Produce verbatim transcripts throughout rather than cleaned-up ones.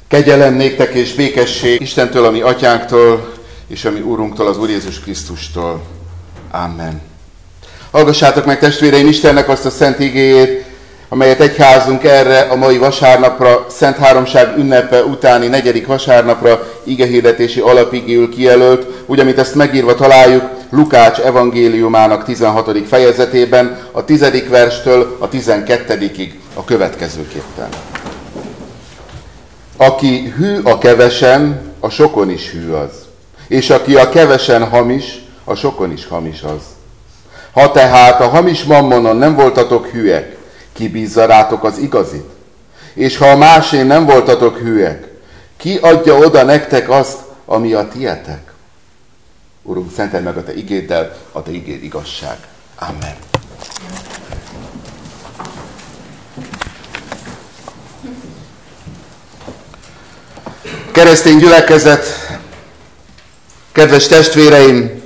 Kegyelem néktek és békesség Istentől, a mi atyánktól, és a mi Úrunktól, az Úr Jézus Krisztustól. Amen. Hallgassátok meg, testvéreim, Istennek azt a szent igéjét, amelyet egyházunk erre a mai vasárnapra, Szent Háromság ünnepe utáni negyedik vasárnapra igehirdetési alapigéül kijelölt, úgy, amit ezt megírva találjuk Lukács evangéliumának tizenhatodik fejezetében, a tizedik verstől a tizenkettedikig a következőképpen. Aki hű a kevesen, a sokon is hű az. És aki a kevesen hamis, a sokon is hamis az. Ha tehát a hamis mammonon nem voltatok hűek, ki bízza rátok az igazit? És ha a másén nem voltatok hűek, ki adja oda nektek azt, ami a tietek? Urunk, szenteld meg a te igéddel, a te igéd igazság. Amen. Keresztény gyülekezet, kedves testvéreim!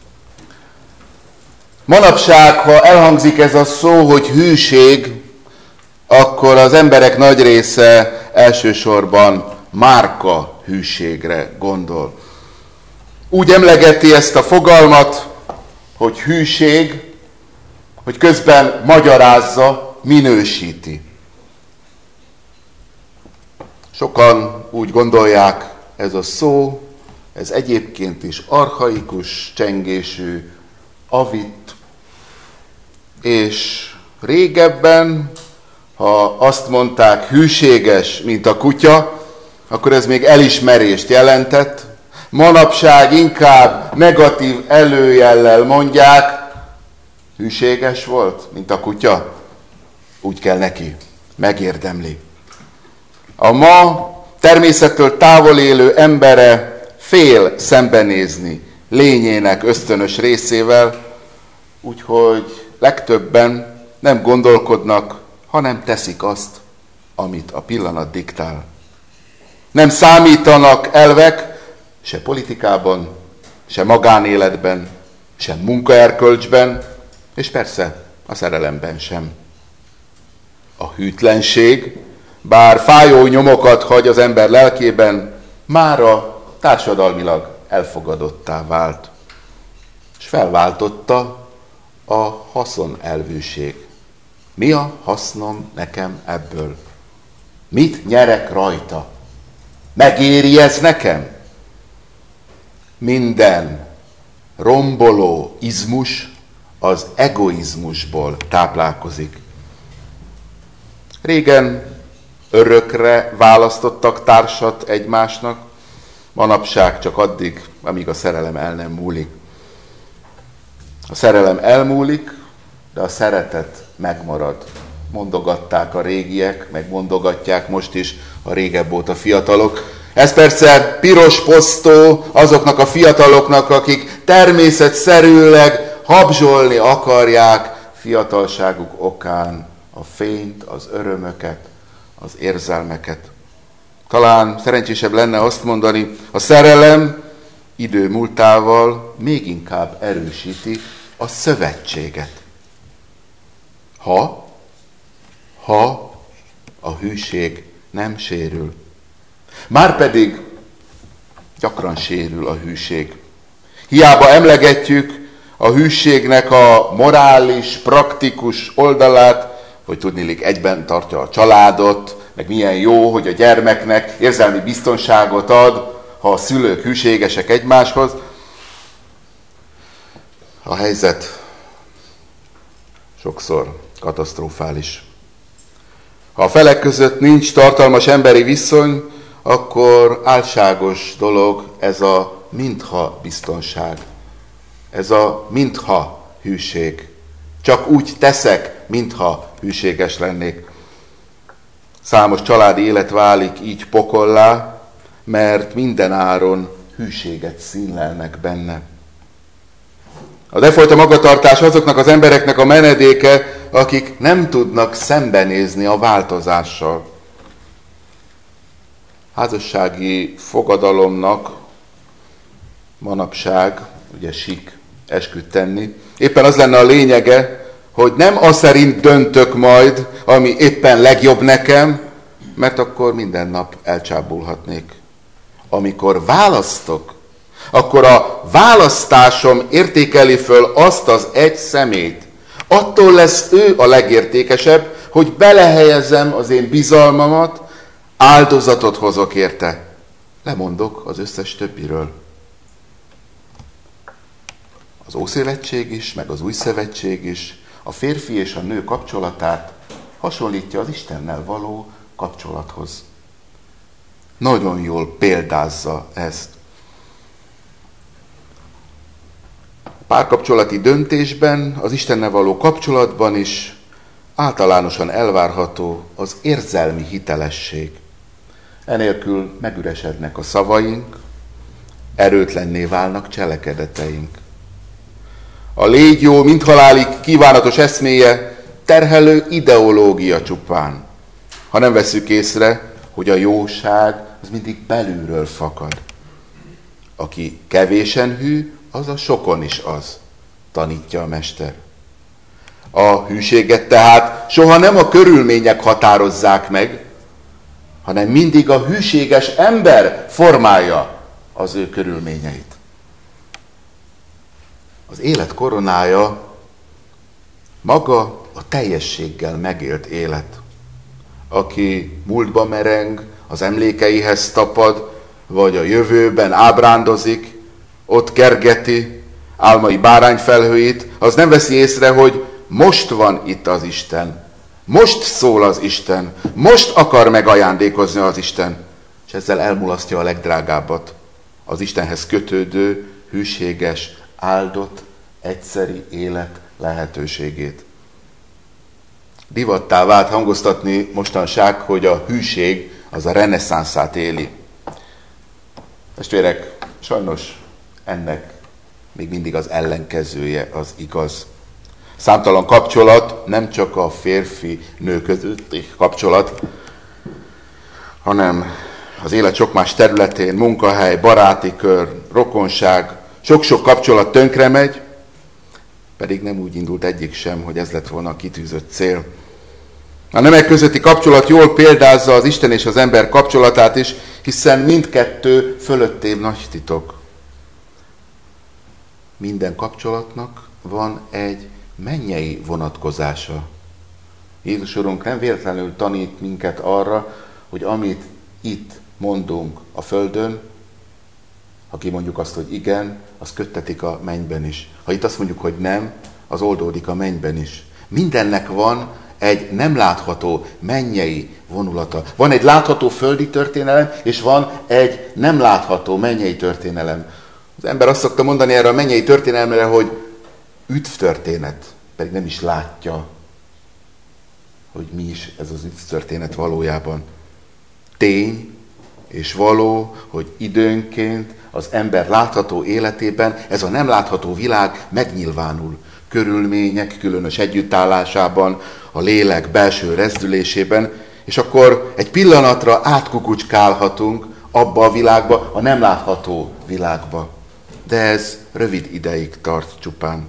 Manapság, ha elhangzik ez a szó, hogy hűség, akkor az emberek nagy része elsősorban márka hűségre gondol. Úgy emlegeti ezt a fogalmat, hogy hűség, hogy közben magyarázza, minősíti. Sokan úgy gondolják, ez a szó, ez egyébként is archaikus csengésű, avit, és régebben, ha azt mondták hűséges, mint a kutya, akkor ez még elismerést jelentett. Manapság inkább negatív előjellel mondják, hűséges volt, mint a kutya, úgy kell neki, megérdemli. A ma természettől távol élő embere fél szembenézni lényének ösztönös részével, úgyhogy legtöbben nem gondolkodnak, hanem teszik azt, amit a pillanat diktál. Nem számítanak elvek, se politikában, se magánéletben, se munkaerkölcsben, és persze a szerelemben sem. A hűtlenség, bár fájó nyomokat hagy az ember lelkében, mára társadalmilag elfogadottá vált, és felváltotta a haszonelvűség. Mi a hasznom nekem ebből? Mit nyerek rajta? Megéri ez nekem? Minden romboló izmus az egoizmusból táplálkozik. Régen örökre választottak társat egymásnak, manapság csak addig, amíg a szerelem el nem múlik. A szerelem elmúlik, de a szeretet megmarad. Mondogatták a régiek, meg mondogatják most is a régebb óta fiatalok. Ez persze piros posztó azoknak a fiataloknak, akik természetszerűleg habzsolni akarják fiatalságuk okán a fényt, az örömöket, az érzelmeket. Talán szerencsésebb lenne azt mondani, a szerelem idő múltával még inkább erősíti a szövetséget. Ha, ha a hűség nem sérül. Márpedig gyakran sérül a hűség. Hiába emlegetjük a hűségnek a morális, praktikus oldalát, hogy tudniillik egyben tartja a családot, meg milyen jó, hogy a gyermeknek érzelmi biztonságot ad, ha a szülők hűségesek egymáshoz. A helyzet sokszor katasztrofális. Ha a felek között nincs tartalmas emberi viszony, akkor álságos dolog ez a mintha biztonság, ez a mintha hűség. Csak úgy teszek, mintha hűséges lennék. Számos családi élet válik így pokollá, mert minden áron hűséget színlelnek benne. A defajta magatartás azoknak az embereknek a menedéke, akik nem tudnak szembenézni a változással. Házassági fogadalomnak manapság, ugye sik esküt tenni, éppen az lenne a lényege, hogy nem az szerint döntök majd, ami éppen legjobb nekem, mert akkor minden nap elcsábulhatnék. Amikor választok, akkor a választásom értékeli föl azt az egy szemét. Attól lesz ő a legértékesebb, hogy belehelyezem az én bizalmamat, áldozatot hozok érte. Lemondok az összes többiről. Az Ószövetség is, meg az Új Szövetség is a férfi és a nő kapcsolatát hasonlítja az Istennel való kapcsolathoz. Nagyon jól példázza ezt. A párkapcsolati döntésben, az Istennel való kapcsolatban is általánosan elvárható az érzelmi hitelesség. Enélkül megüresednek a szavaink, erőtlenné válnak cselekedeteink. A légy jó, mint halálig kívánatos eszméje terhelő ideológia csupán, ha nem vesszük észre, hogy a jóság az mindig belülről fakad. Aki kevésen hű, az a sokon is az, tanítja a mester. A hűséget tehát soha nem a körülmények határozzák meg, hanem mindig a hűséges ember formálja az ő körülményeit. Az élet koronája maga a teljességgel megélt élet. Aki múltba mereng, az emlékeihez tapad, vagy a jövőben ábrándozik, ott kergeti álmai bárányfelhőit, az nem veszi észre, hogy most van itt az Isten. Most szól az Isten. Most akar megajándékozni az Isten. És ezzel elmulasztja a legdrágábbat. Az Istenhez kötődő, hűséges, áldott, egyszeri élet lehetőségét. Divattá vált hangoztatni mostanság, hogy a hűség az a reneszánszát éli. Testvérek, sajnos ennek még mindig az ellenkezője az igaz. Számtalan kapcsolat, nem csak a férfi-nő közötti kapcsolat, hanem az élet sok más területén, munkahely, baráti kör, rokonság, sok-sok kapcsolat tönkre megy, pedig nem úgy indult egyik sem, hogy ez lett volna a kitűzött cél. A nemek közötti kapcsolat jól példázza az Isten és az ember kapcsolatát is, hiszen mindkettő fölöttébb nagy titok. Minden kapcsolatnak van egy mennyei vonatkozása. Jézus Urunk nem véletlenül tanít minket arra, hogy amit itt mondunk a földön, ha kimondjuk azt, hogy igen, az köttetik a mennyben is. Ha itt azt mondjuk, hogy nem, az oldódik a mennyben is. Mindennek van egy nem látható mennyei vonulata. Van egy látható földi történelem, és van egy nem látható mennyei történelem. Az ember azt szokta mondani erre a mennyei történelemre, hogy üdvtörténet, pedig nem is látja, hogy mi is ez az üdvtörténet valójában. Tény és való, hogy időnként az ember látható életében ez a nem látható világ megnyilvánul. Körülmények különös együttállásában, a lélek belső rezdülésében, és akkor egy pillanatra átkukucskálhatunk abba a világba, a nem látható világba. De ez rövid ideig tart csupán.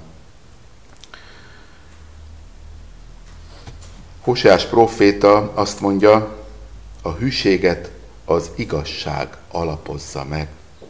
Hóseás próféta azt mondja, a hűséget az igazság alapozza meg.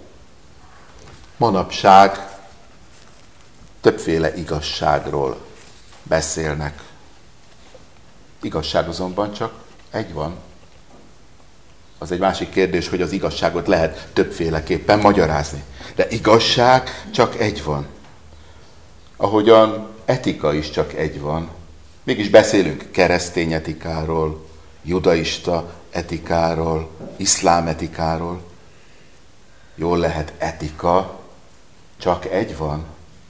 Manapság többféle igazságról beszélnek. Igazság azonban csak egy van. Az egy másik kérdés, hogy az igazságot lehet többféleképpen magyarázni. De igazság csak egy van. Ahogyan etika is csak egy van. Mégis beszélünk keresztény etikáról, judaista etikáról, iszlám etikáról. Jól lehet etika, csak egy van.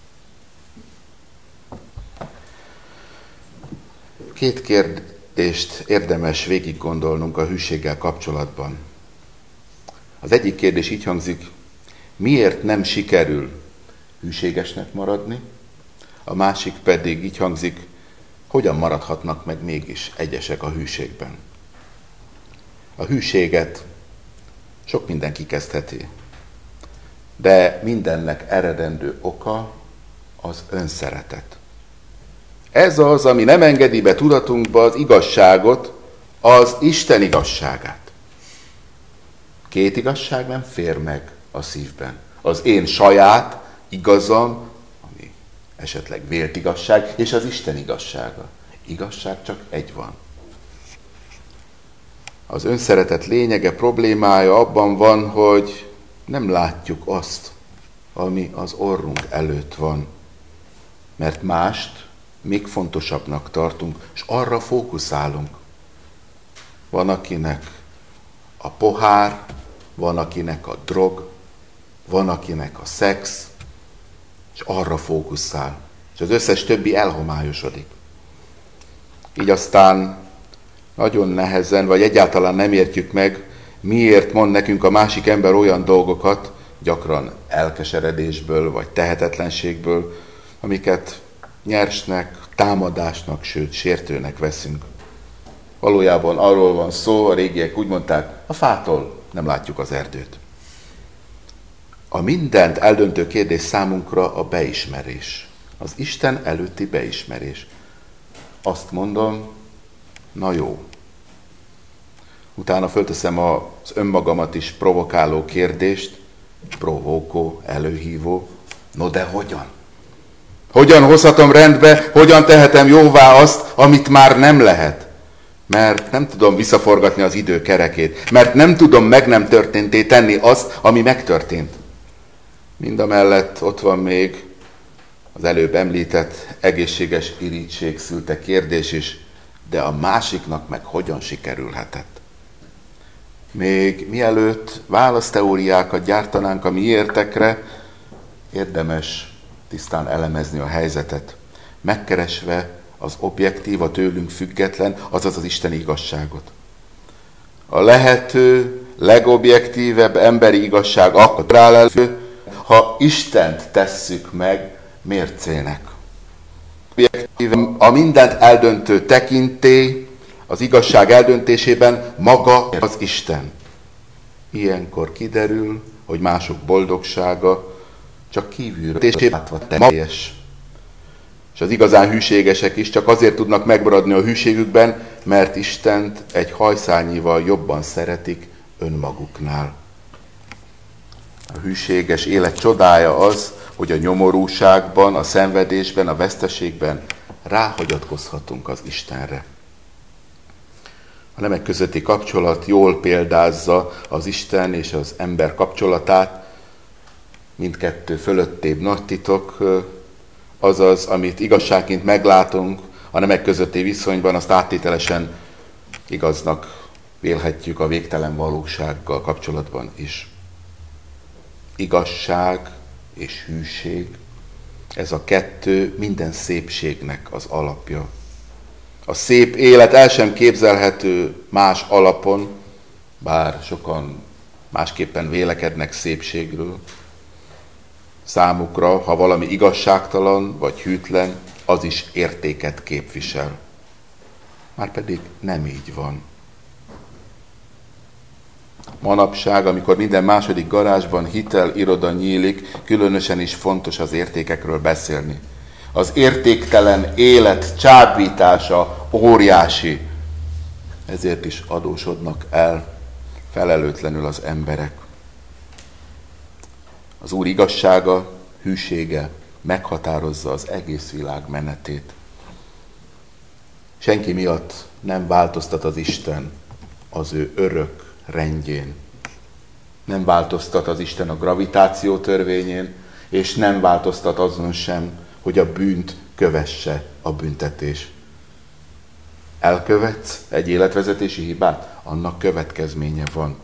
Két kérdést érdemes végig gondolnunk a hűséggel kapcsolatban. Az egyik kérdés így hangzik, miért nem sikerül hűségesnek maradni? A másik pedig így hangzik, hogyan maradhatnak meg mégis egyesek a hűségben? A hűséget sok minden kikezdheti, de mindennek eredendő oka az önszeretet. Ez az, ami nem engedi be tudatunkba az igazságot, az Isten igazságát. Két igazság nem fér meg a szívben. Az én saját igazam, ami esetleg vélt igazság, és az Isten igazsága. Igazság csak egy van. Az önszeretet lényege, problémája abban van, hogy nem látjuk azt, ami az orrunk előtt van. Mert mást még fontosabbnak tartunk, és arra fókuszálunk. Van, akinek a pohár, van, akinek a drog, van, akinek a szex, és arra fókuszál. És az összes többi elhomályosodik. Így aztán nagyon nehezen, vagy egyáltalán nem értjük meg, miért mond nekünk a másik ember olyan dolgokat, gyakran elkeseredésből, vagy tehetetlenségből, amiket nyersnek, támadásnak, sőt, sértőnek veszünk. Valójában arról van szó, a régiek úgy mondták, a fától nem látjuk az erdőt. A mindent eldöntő kérdés számunkra a beismerés. Az Isten előtti beismerés. Azt mondom, na jó. Utána fölteszem az önmagamat is provokáló kérdést, provókó, előhívó, no de hogyan? Hogyan hozhatom rendbe, hogyan tehetem jóvá azt, amit már nem lehet? Mert nem tudom visszaforgatni az idő kerekét, mert nem tudom meg nem történté tenni azt, ami megtörtént. Mindamellett ott van még az előbb említett egészséges irigység szülte kérdés is, de a másiknak meg hogyan sikerülhetett? Még mielőtt választeóriákat gyártanánk a miértekre, érdemes tisztán elemezni a helyzetet, megkeresve az objektív, a tőlünk független, azaz az isteni igazságot. A lehető legobjektívebb emberi igazság akkor áll elő, ha Istent tesszük meg mércének. A mindent eldöntő tekintély az igazság eldöntésében maga az Isten. Ilyenkor kiderül, hogy mások boldogsága csak kívülről látva teljes. És az igazán hűségesek is csak azért tudnak megmaradni a hűségükben, mert Istent egy hajszányival jobban szeretik önmaguknál. A hűséges élet csodája az, hogy a nyomorúságban, a szenvedésben, a veszteségben ráhagyatkozhatunk az Istenre. A nemek közötti kapcsolat jól példázza az Isten és az ember kapcsolatát, mindkettő fölöttébb nagy titok, azaz, amit igazságként meglátunk a nemek közötti viszonyban, azt áttételesen igaznak vélhetjük a végtelen valósággal kapcsolatban is. Igazság és hűség, ez a kettő minden szépségnek az alapja. A szép élet el sem képzelhető más alapon, bár sokan másképpen vélekednek szépségről. Számukra, ha valami igazságtalan vagy hűtlen, az is értéket képvisel. Márpedig nem így van. Manapság, amikor minden második garázsban hitel iroda nyílik, különösen is fontos az értékekről beszélni. Az értéktelen élet csábítása óriási. Ezért is adósodnak el felelőtlenül az emberek. Az Úr igazsága, hűsége meghatározza az egész világ menetét. Senki miatt nem változtat az Isten az ő örök rendjén. Nem változtat az Isten a gravitáció törvényén, és nem változtat azon sem, hogy a bűnt kövesse a büntetés. Elkövetsz egy életvezetési hibát, annak következménye van.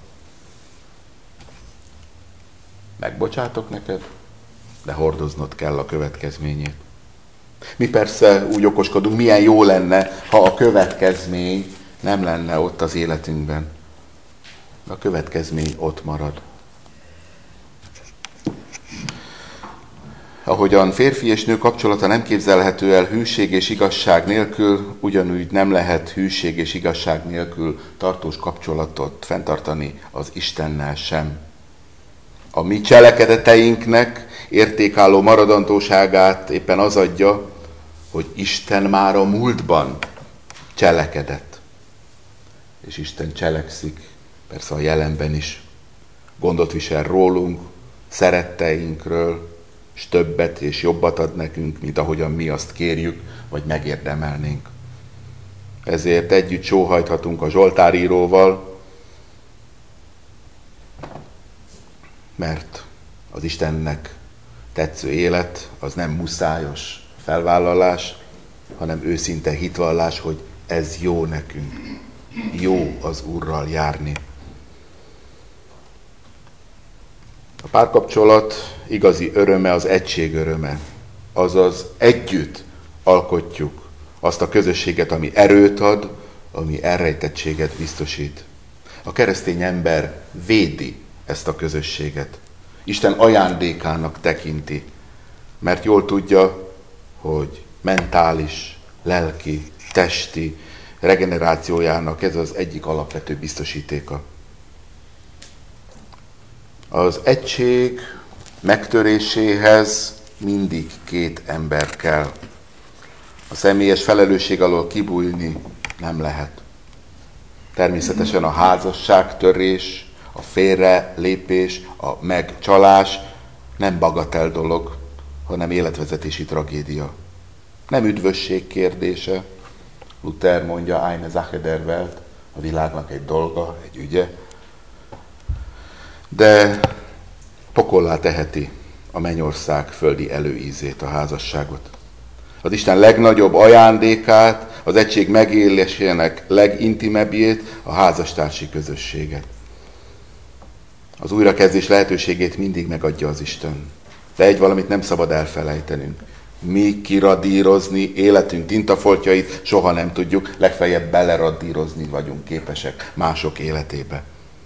Megbocsátok neked, de hordoznod kell a következményét. Mi persze úgy okoskodunk, milyen jó lenne, ha a következmény nem lenne ott az életünkben. A következmény ott marad. Ahogyan férfi és nő kapcsolata nem képzelhető el hűség és igazság nélkül, ugyanúgy nem lehet hűség és igazság nélkül tartós kapcsolatot fenntartani az Istennel sem. A mi cselekedeteinknek értékálló maradandóságát éppen az adja, hogy Isten már a múltban cselekedett. és Isten cselekszik, persze a jelenben is. Gondot visel rólunk, szeretteinkről, és többet és jobbat ad nekünk, mint ahogyan mi azt kérjük, vagy megérdemelnénk. Ezért együtt sóhajthatunk a Zsoltáríróval, mert az Istennek tetsző élet az nem muszájos felvállalás, hanem őszinte hitvallás, hogy ez jó nekünk. Jó az Úrral járni. A párkapcsolat igazi öröme az egység öröme, azaz együtt alkotjuk azt a közösséget, ami erőt ad, ami elrejtettséget biztosít. A keresztény ember védi ezt a közösséget. Isten ajándékának tekinti, mert jól tudja, hogy mentális, lelki, testi regenerációjának ez az egyik alapvető biztosítéka. Az egység megtöréséhez mindig két ember kell. A személyes felelősség alól kibújni nem lehet. Természetesen a házasságtörés, a félrelépés, a megcsalás nem bagatel dolog, hanem életvezetési tragédia. Nem üdvösség kérdése. Luther mondja, eine Sache der Welt, a világnak egy dolga, egy ügye. De pokollá teheti a mennyország földi előízét, a házasságot. Az Isten legnagyobb ajándékát, az egység megélésének legintimebbjét, a házastársi közösséget. Az újrakezdés lehetőségét mindig megadja az Isten. De egy valamit nem szabad elfelejtenünk. Mi kiradírozni életünk tintafoltjait soha nem tudjuk, legfeljebb beleradírozni vagyunk képesek mások életébe.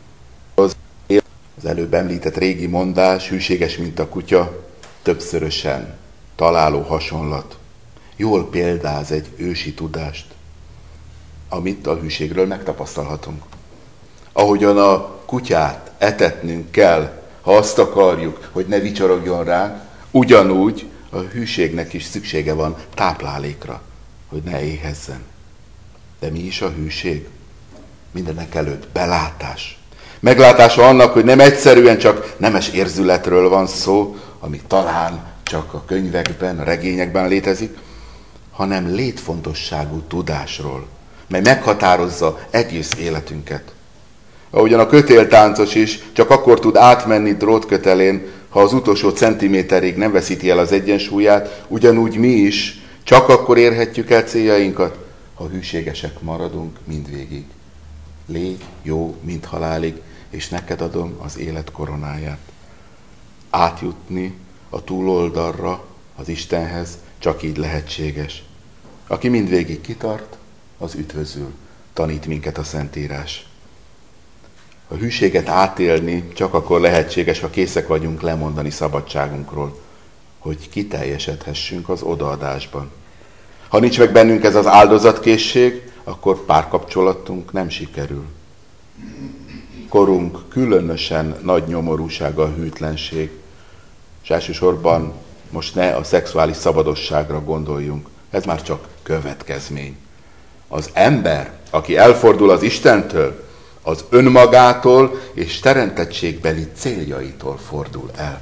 Az előbb említett régi mondás, hűséges, mint a kutya, többszörösen találó hasonlat. Jól példáz egy ősi tudást, amit a hűségről megtapasztalhatunk. Ahogyan a kutyát etetnünk kell, ha azt akarjuk, hogy ne vicsorogjon ránk, ugyanúgy a hűségnek is szüksége van táplálékra, hogy ne éhezzen. De mi is a hűség? Mindenek előtt belátás. Meglátása annak, hogy nem egyszerűen csak nemes érzületről van szó, ami talán csak a könyvekben, a regényekben létezik, hanem létfontosságú tudásról, mely meghatározza egész életünket. Ahogyan a kötéltáncos is csak akkor tud átmenni drótkötelén, ha az utolsó centiméterig nem veszíti el az egyensúlyát, ugyanúgy mi is csak akkor érhetjük el céljainkat, ha hűségesek maradunk mindvégig. Légy jó, mint halálig, és neked adom az élet koronáját. Átjutni a túloldalra, az Istenhez csak így lehetséges. Aki mindvégig kitart, az üdvözül, tanít minket a Szentírás. A hűséget átélni csak akkor lehetséges, ha készek vagyunk lemondani szabadságunkról, hogy kiteljesedhessünk az odaadásban. Ha nincs meg bennünk ez az áldozatkészség, akkor párkapcsolatunk nem sikerül. Korunk különösen nagy nyomorúsága a hűtlenség, és elsősorban most ne a szexuális szabadosságra gondoljunk, ez már csak következmény. Az ember, aki elfordul az Istentől, az önmagától és teremtettségbeli céljaitól fordul el.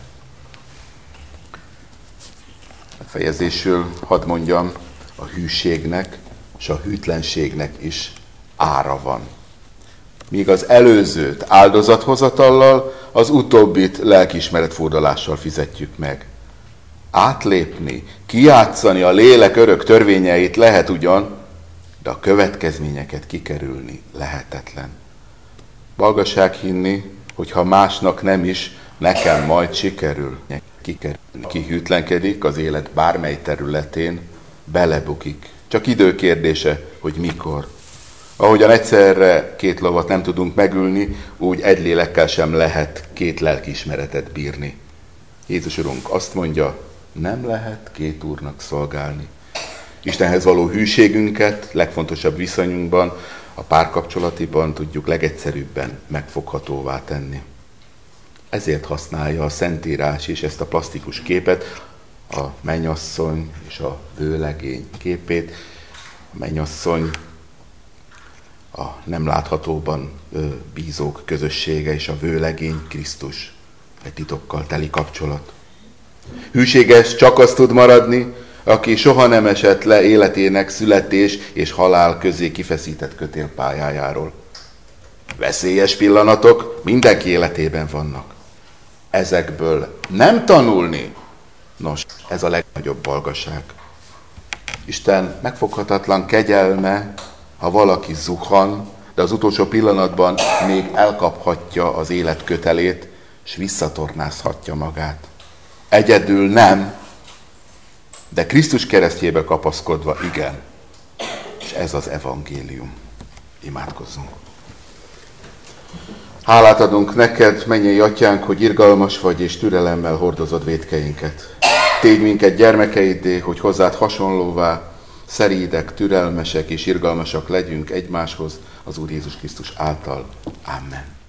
Fejezésül hadd mondjam, a hűségnek és a hűtlenségnek is ára van. Míg az előzőt áldozathozatallal, az utóbbit lelkiismeretfordulással fizetjük meg. Átlépni, kijátszani a lélek örök törvényeit lehet ugyan, de a következményeket kikerülni lehetetlen. Balgaság hinni, hogy ha másnak nem is, nekem majd sikerül. Ki hűtlenkedik az élet bármely területén, belebukik. Csak idő kérdése, hogy mikor. Ahogyan egyszerre két lovat nem tudunk megülni, úgy egy lélekkel sem lehet két lelkiismeretet bírni. Jézus Urunk azt mondja, nem lehet két úrnak szolgálni. Istenhez való hűségünket legfontosabb viszonyunkban, a párkapcsolatiban tudjuk legegyszerűbben megfoghatóvá tenni. Ezért használja a Szentírás is ezt a plastikus képet, a mennyasszony és a vőlegény képét. A mennyasszony a nem láthatóban bízók közössége és a vőlegény Krisztus, egy titokkal teli kapcsolat. Hűséges csak az tud maradni, aki soha nem esett le életének születés és halál közé kifeszített kötélpályájáról. Veszélyes pillanatok mindenki életében vannak. Ezekből nem tanulni, nos, ez a legnagyobb balgaság. Isten megfoghatatlan kegyelme, ha valaki zuhan, de az utolsó pillanatban még elkaphatja az élet kötelét, és visszatornázhatja magát. Egyedül nem, de Krisztus keresztjébe kapaszkodva igen. És ez az evangélium. Imádkozzunk. Hálát adunk neked, mennyei atyánk, hogy irgalmas vagy és türelemmel hordozod vétkeinket. Tégy minket gyermekeiddé, hogy hozzád hasonlóvá, szerídek, türelmesek és irgalmasak legyünk egymáshoz az Úr Jézus Krisztus által. Amen.